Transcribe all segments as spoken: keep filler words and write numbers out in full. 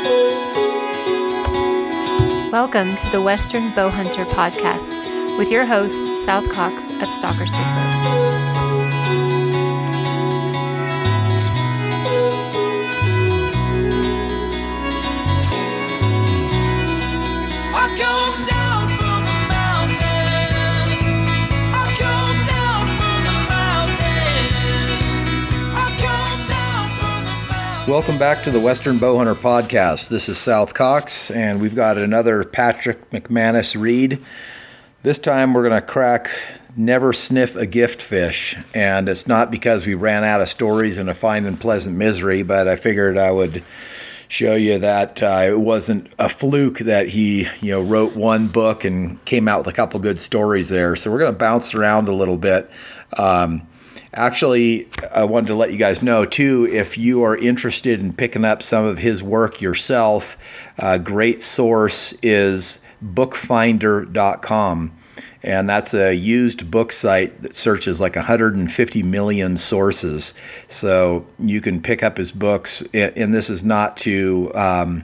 Welcome to the Western Bowhunter Podcast with your host, South Cox of Stalker Stick Bows. Welcome back to the Western Bowhunter Podcast. This is South Cox, and we've got another Patrick McManus read. This time we're going to crack Never Sniff a Gift Fish, and it's not because we ran out of stories in a fine and pleasant misery, but I figured I would show you that uh, it wasn't a fluke that he, you know, wrote one book and came out with a couple good stories there. So we're going to bounce around a little bit. Um, Actually, I wanted to let you guys know, too, if you are interested in picking up some of his work yourself, a great source is book finder dot com. And that's a used book site that searches like one hundred fifty million sources. So you can pick up his books, and this is not to um,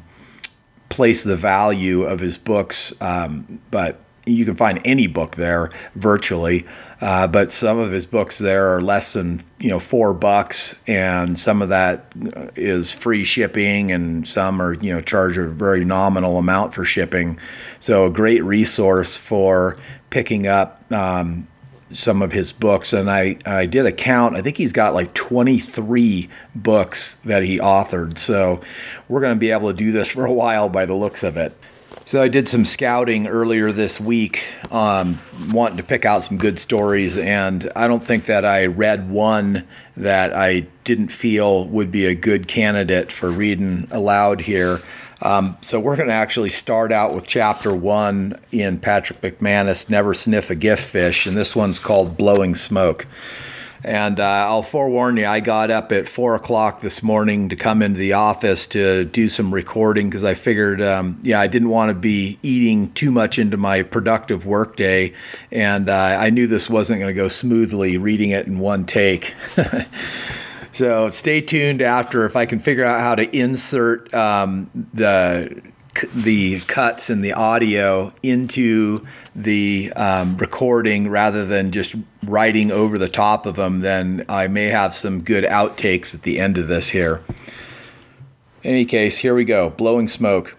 place the value of his books, um, but you can find any book there virtually. Uh, but some of his books there are less than, you know, four bucks, and some of that is free shipping, and some are, you know, charge a very nominal amount for shipping. So a great resource for picking up um, some of his books. And I, I did a count. I think he's got like twenty-three books that he authored. So we're going to be able to do this for a while by the looks of it. So I did some scouting earlier this week, um, wanting to pick out some good stories, and I don't think that I read one that I didn't feel would be a good candidate for reading aloud here. Um, so we're going to actually start out with chapter one in Patrick McManus, Never Sniff a Gift Fish, and this one's called Blowing Smoke. And uh, I'll forewarn you, I got up at four o'clock this morning to come into the office to do some recording because I figured, um, yeah, I didn't want to be eating too much into my productive workday, and uh, I knew this wasn't going to go smoothly reading it in one take. So stay tuned after if I can figure out how to insert um, the the cuts and the audio into the um, recording rather than just writing over the top of them, then I may have some good outtakes at the end of this here. In any case, here we go. Blowing Smoke.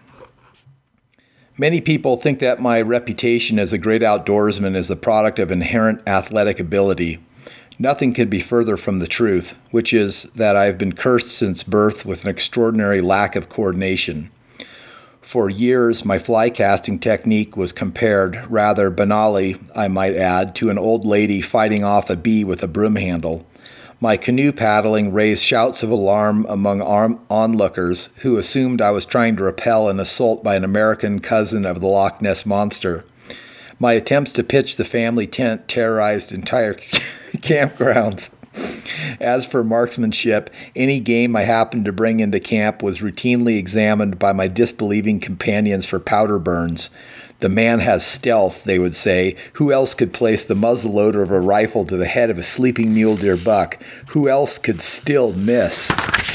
Many people think that my reputation as a great outdoorsman is the product of inherent athletic ability. Nothing could be further from the truth, which is that I've been cursed since birth with an extraordinary lack of coordination. For years, my fly casting technique was compared, rather banally, I might add, to an old lady fighting off a bee with a broom handle. My canoe paddling raised shouts of alarm among onlookers who assumed I was trying to repel an assault by an American cousin of the Loch Ness Monster. My attempts to pitch the family tent terrorized entire campgrounds. As for marksmanship, any game I happened to bring into camp was routinely examined by my disbelieving companions for powder burns. The man has stealth, they would say. Who else could place the muzzleloader of a rifle to the head of a sleeping mule deer buck? Who else could still miss?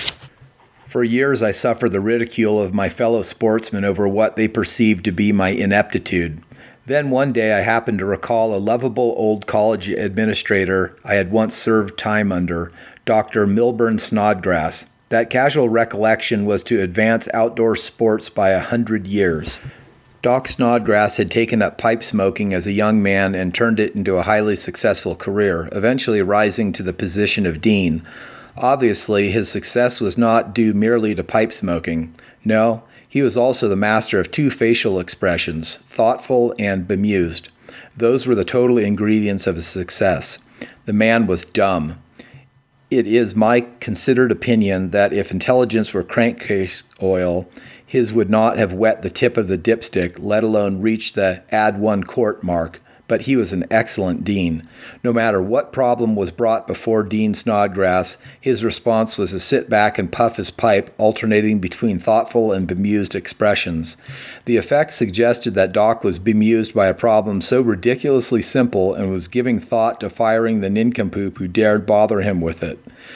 For years, I suffered the ridicule of my fellow sportsmen over what they perceived to be my ineptitude. Then one day I happened to recall a lovable old college administrator I had once served time under, Doctor Milburn Snodgrass. That casual recollection was to advance outdoor sports by a hundred years. Doc Snodgrass had taken up pipe smoking as a young man and turned it into a highly successful career, eventually rising to the position of dean. Obviously, his success was not due merely to pipe smoking. No, he was also the master of two facial expressions, thoughtful and bemused. Those were the total ingredients of his success. The man was dumb. It is my considered opinion that if intelligence were crankcase oil, his would not have wet the tip of the dipstick, let alone reached the add one quart mark. But he was an excellent dean. No matter what problem was brought before Dean Snodgrass, his response was to sit back and puff his pipe, alternating between thoughtful and bemused expressions. The effect suggested that Doc was bemused by a problem so ridiculously simple and was giving thought to firing the nincompoop who dared bother him with it.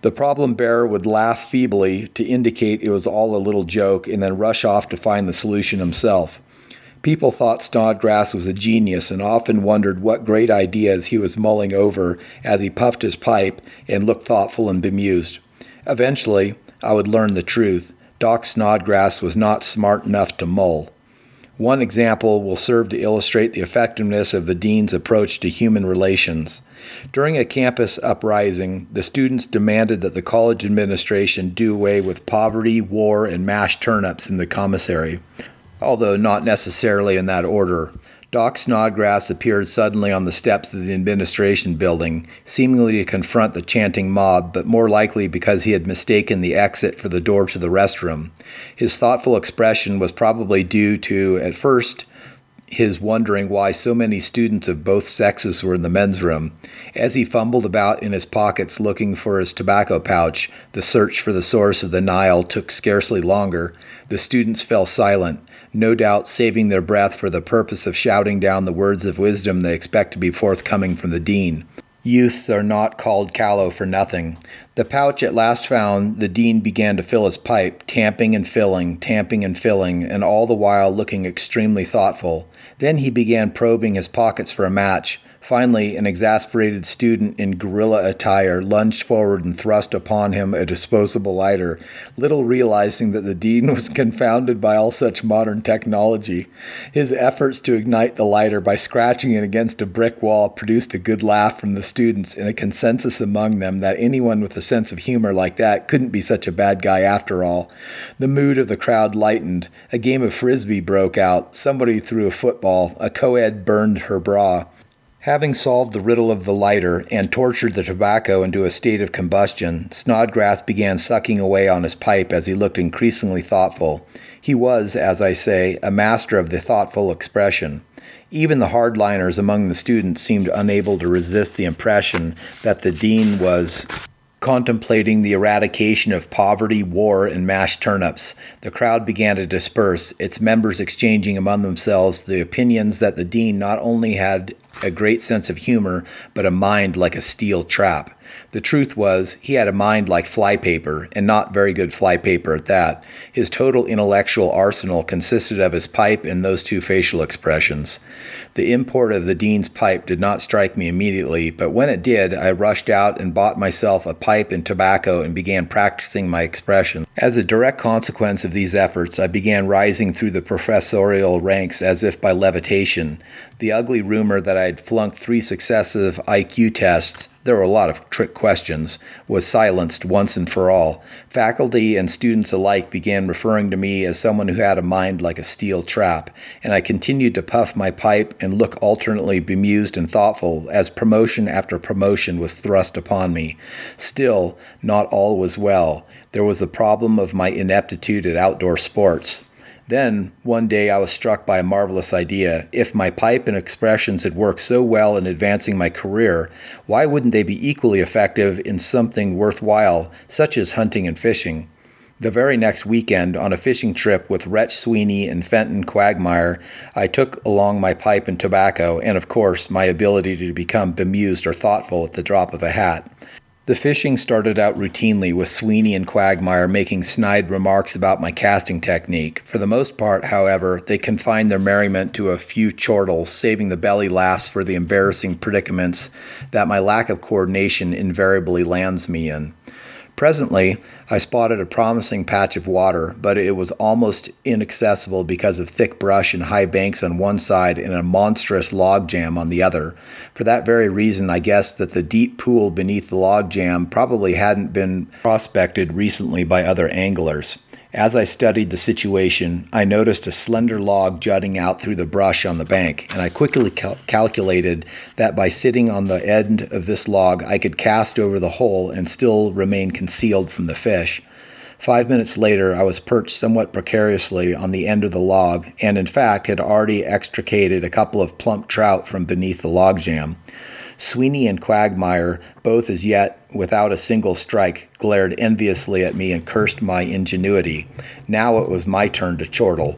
The problem bearer would laugh feebly to indicate it was all a little joke and then rush off to find the solution himself. People thought Snodgrass was a genius and often wondered what great ideas he was mulling over as he puffed his pipe and looked thoughtful and bemused. Eventually, I would learn the truth. Doc Snodgrass was not smart enough to mull. One example will serve to illustrate the effectiveness of the dean's approach to human relations. During a campus uprising, the students demanded that the college administration do away with poverty, war, and mashed turnips in the commissary, although not necessarily in that order. Doc Snodgrass appeared suddenly on the steps of the administration building, seemingly to confront the chanting mob, but more likely because he had mistaken the exit for the door to the restroom. His thoughtful expression was probably due to, at first, his wondering why so many students of both sexes were in the men's room. As he fumbled about in his pockets looking for his tobacco pouch, the search for the source of the Nile took scarcely longer. The students fell silent, no doubt saving their breath for the purpose of shouting down the words of wisdom they expect to be forthcoming from the dean. Youths are not called callow for nothing. The pouch at last found, the dean began to fill his pipe, tamping and filling, tamping and filling, and all the while looking extremely thoughtful. Then he began probing his pockets for a match. Finally, an exasperated student in guerrilla attire lunged forward and thrust upon him a disposable lighter, little realizing that the dean was confounded by all such modern technology. His efforts to ignite the lighter by scratching it against a brick wall produced a good laugh from the students and a consensus among them that anyone with a sense of humor like that couldn't be such a bad guy after all. The mood of the crowd lightened. A game of frisbee broke out. Somebody threw a football. A co-ed burned her bra. Having solved the riddle of the lighter and tortured the tobacco into a state of combustion, Snodgrass began sucking away on his pipe as he looked increasingly thoughtful. He was, as I say, a master of the thoughtful expression. Even the hardliners among the students seemed unable to resist the impression that the dean was contemplating the eradication of poverty, war, and mashed turnips. The crowd began to disperse, its members exchanging among themselves the opinions that the dean not only had a great sense of humor, but a mind like a steel trap. The truth was, he had a mind like flypaper, and not very good flypaper at that. His total intellectual arsenal consisted of his pipe and those two facial expressions. The import of the dean's pipe did not strike me immediately, but when it did, I rushed out and bought myself a pipe and tobacco and began practicing my expression. As a direct consequence of these efforts, I began rising through the professorial ranks as if by levitation. The ugly rumor that I had flunked three successive I Q tests, there were a lot of trick questions, was silenced once and for all. Faculty and students alike began referring to me as someone who had a mind like a steel trap, and I continued to puff my pipe and look alternately bemused and thoughtful as promotion after promotion was thrust upon me. Still, not all was well. There was the problem of my ineptitude at outdoor sports. Then, one day I was struck by a marvelous idea. If my pipe and expressions had worked so well in advancing my career, why wouldn't they be equally effective in something worthwhile, such as hunting and fishing? The very next weekend, on a fishing trip with Rhett Sweeney and Fenton Quagmire, I took along my pipe and tobacco, and of course, my ability to become bemused or thoughtful at the drop of a hat. The fishing started out routinely, with Sweeney and Quagmire making snide remarks about my casting technique. For the most part, however, they confined their merriment to a few chortles, saving the belly laughs for the embarrassing predicaments that my lack of coordination invariably lands me in. Presently, I spotted a promising patch of water, but it was almost inaccessible because of thick brush and high banks on one side and a monstrous log jam on the other. For that very reason, I guessed that the deep pool beneath the log jam probably hadn't been prospected recently by other anglers. As I studied the situation, I noticed a slender log jutting out through the brush on the bank, and I quickly cal- calculated that by sitting on the end of this log, I could cast over the hole and still remain concealed from the fish. Five minutes later, I was perched somewhat precariously on the end of the log, and in fact had already extricated a couple of plump trout from beneath the logjam. Sweeney and Quagmire, both as yet without a single strike, glared enviously at me and cursed my ingenuity. Now it was my turn to chortle.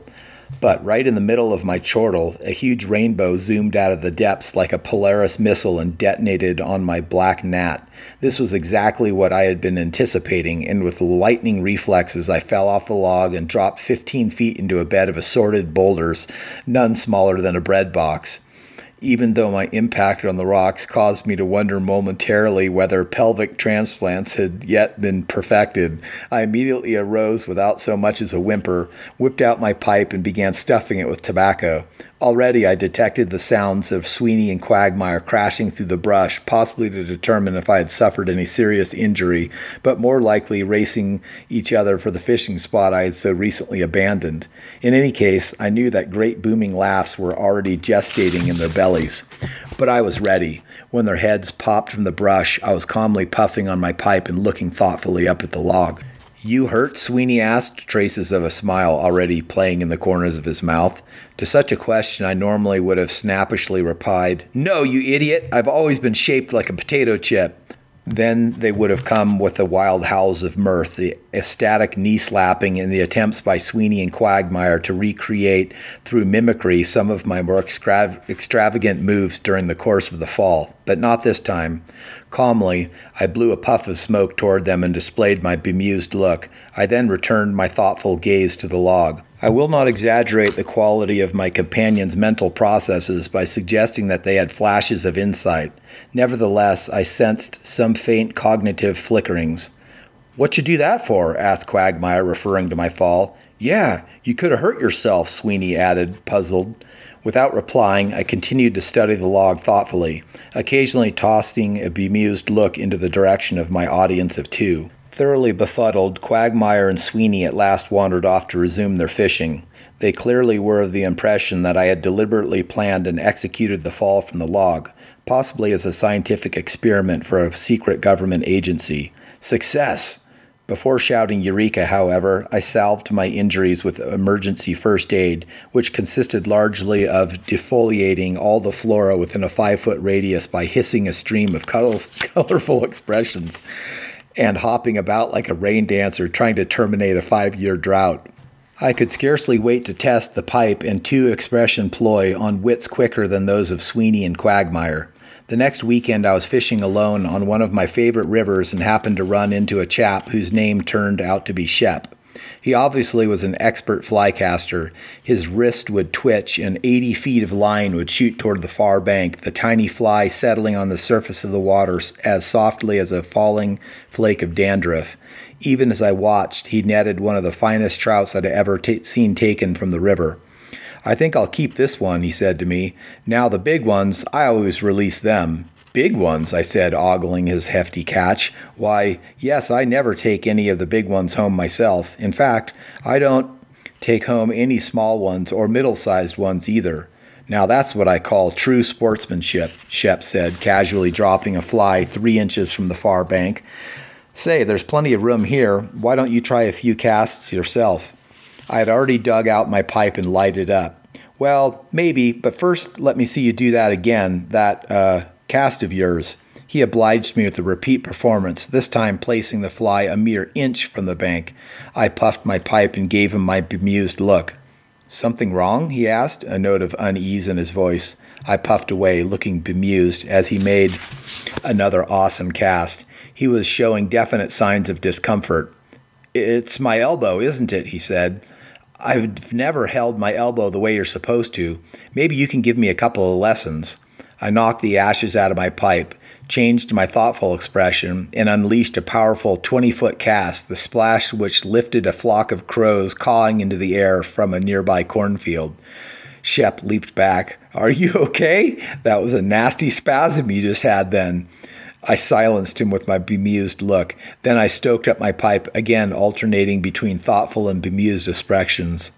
But right in the middle of my chortle, a huge rainbow zoomed out of the depths like a Polaris missile and detonated on my black gnat. This was exactly what I had been anticipating, and with lightning reflexes, I fell off the log and dropped fifteen feet into a bed of assorted boulders, none smaller than a bread box. Even though my impact on the rocks caused me to wonder momentarily whether pelvic transplants had yet been perfected, I immediately arose without so much as a whimper, whipped out my pipe, and began stuffing it with tobacco. Already I detected the sounds of Sweeney and Quagmire crashing through the brush, possibly to determine if I had suffered any serious injury, but more likely racing each other for the fishing spot I had so recently abandoned. In any case, I knew that great booming laughs were already gestating in their bellies. But I was ready. When their heads popped from the brush, I was calmly puffing on my pipe and looking thoughtfully up at the log. "You hurt?" Sweeney asked, traces of a smile already playing in the corners of his mouth. To such a question, I normally would have snappishly replied, "No, you idiot! I've always been shaped like a potato chip." Then they would have come with the wild howls of mirth, the ecstatic knee-slapping, and the attempts by Sweeney and Quagmire to recreate, through mimicry, some of my more extra- extravagant moves during the course of the fall. But not this time. Calmly, I blew a puff of smoke toward them and displayed my bemused look. I then returned my thoughtful gaze to the log. I will not exaggerate the quality of my companions' mental processes by suggesting that they had flashes of insight. Nevertheless, I sensed some faint cognitive flickerings. "What you do that for?" asked Quagmire, referring to my fall. "Yeah, you could have hurt yourself," Sweeney added, puzzled. Without replying, I continued to study the log thoughtfully, occasionally tossing a bemused look into the direction of my audience of two. Thoroughly befuddled, Quagmire and Sweeney at last wandered off to resume their fishing. They clearly were of the impression that I had deliberately planned and executed the fall from the log, possibly as a scientific experiment for a secret government agency. Success! Before shouting Eureka, however, I salved my injuries with emergency first aid, which consisted largely of defoliating all the flora within a five-foot radius by hissing a stream of color- colorful expressions and hopping about like a rain dancer trying to terminate a five-year drought. I could scarcely wait to test the pipe and two-expression ploy on wits quicker than those of Sweeney and Quagmire. The next weekend I was fishing alone on one of my favorite rivers and happened to run into a chap whose name turned out to be Shep. He obviously was an expert fly caster. His wrist would twitch and eighty feet of line would shoot toward the far bank, the tiny fly settling on the surface of the water as softly as a falling flake of dandruff. Even as I watched, he netted one of the finest trouts I'd ever t- seen taken from the river. "I think I'll keep this one," he said to me. "Now the big ones, I always release them." "Big ones?" I said, ogling his hefty catch. "Why, yes, I never take any of the big ones home myself. In fact, I don't take home any small ones or middle-sized ones either." "Now that's what I call true sportsmanship," Shep said, casually dropping a fly three inches from the far bank. "Say, there's plenty of room here. Why don't you try a few casts yourself?" I had already dug out my pipe and lighted up. "Well, maybe, but first let me see you do that again, that, uh, cast of yours." He obliged me with a repeat performance, this time placing the fly a mere inch from the bank. I puffed my pipe and gave him my bemused look. "Something wrong?" he asked, a note of unease in his voice. I puffed away, looking bemused, as he made another awesome cast. He was showing definite signs of discomfort. "It's my elbow, isn't it?" he said. "I've never held my elbow the way you're supposed to. Maybe you can give me a couple of lessons." I knocked the ashes out of my pipe, changed my thoughtful expression, and unleashed a powerful twenty-foot cast, the splash which lifted a flock of crows cawing into the air from a nearby cornfield. Shep leaped back. "Are you okay? That was a nasty spasm you just had then." I silenced him with my bemused look. Then I stoked up my pipe, again alternating between thoughtful and bemused expressions.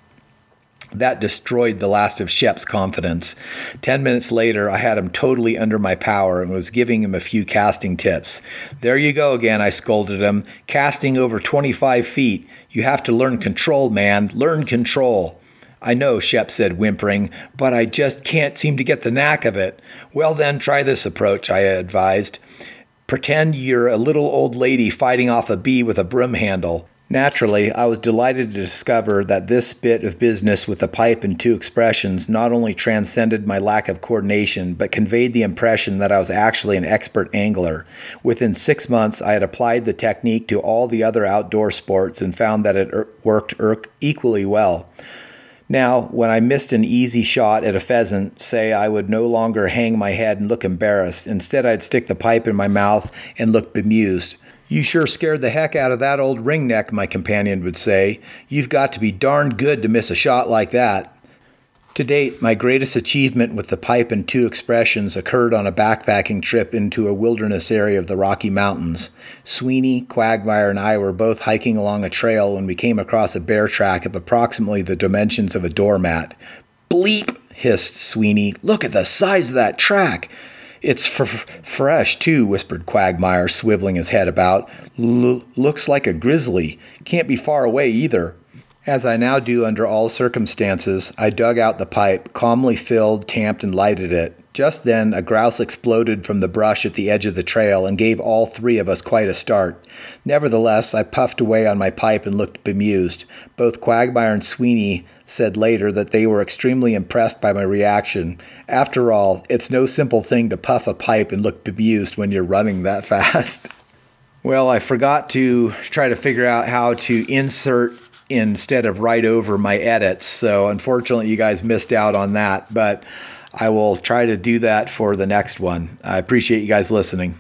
That destroyed the last of Shep's confidence. Ten minutes later, I had him totally under my power and was giving him a few casting tips. "There you go again," I scolded him. "Casting over twenty-five feet. You have to learn control, man. Learn control." "I know," Shep said, whimpering, "but I just can't seem to get the knack of it." "Well then, try this approach," I advised. "Pretend you're a little old lady fighting off a bee with a broom handle. Naturally, I was delighted to discover that this bit of business with the pipe and two expressions not only transcended my lack of coordination, but conveyed the impression that I was actually an expert angler. Within six months, I had applied the technique to all the other outdoor sports and found that it er- worked er- equally well. Now, when I missed an easy shot at a pheasant, say, I would no longer hang my head and look embarrassed. Instead, I'd stick the pipe in my mouth and look bemused. "You sure scared the heck out of that old ringneck," my companion would say. "You've got to be darned good to miss a shot like that." To date, my greatest achievement with the pipe and two expressions occurred on a backpacking trip into a wilderness area of the Rocky Mountains. Sweeney, Quagmire, and I were both hiking along a trail when we came across a bear track of approximately the dimensions of a doormat. "Bleep," hissed Sweeney. "Look at the size of that track." "It's f- fresh, too," whispered Quagmire, swiveling his head about. L- looks like a grizzly. Can't be far away either. As I now do under all circumstances, I dug out the pipe, calmly filled, tamped, and lighted it. Just then, a grouse exploded from the brush at the edge of the trail and gave all three of us quite a start. Nevertheless, I puffed away on my pipe and looked bemused. Both Quagmire and Sweeney said later that they were extremely impressed by my reaction. After all, it's no simple thing to puff a pipe and look bemused when you're running that fast. Well, I forgot to try to figure out how to insert instead of write over my edits, so unfortunately you guys missed out on that, but I will try to do that for the next one. I appreciate you guys listening.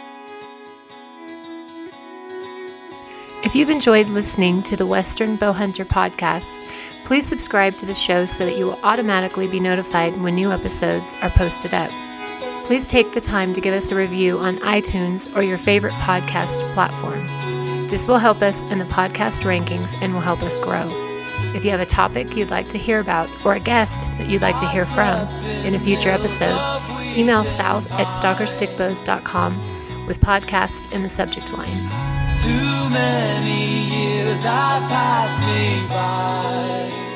If you've enjoyed listening to the Western Bowhunter podcast, please subscribe to the show so that you will automatically be notified when new episodes are posted up. Please take the time to give us a review on iTunes or your favorite podcast platform. This will help us in the podcast rankings and will help us grow. If you have a topic you'd like to hear about or a guest that you'd like to hear from in a future episode, email south at stalker stick bows dot com with podcast in the subject line. Too many years have passed me by.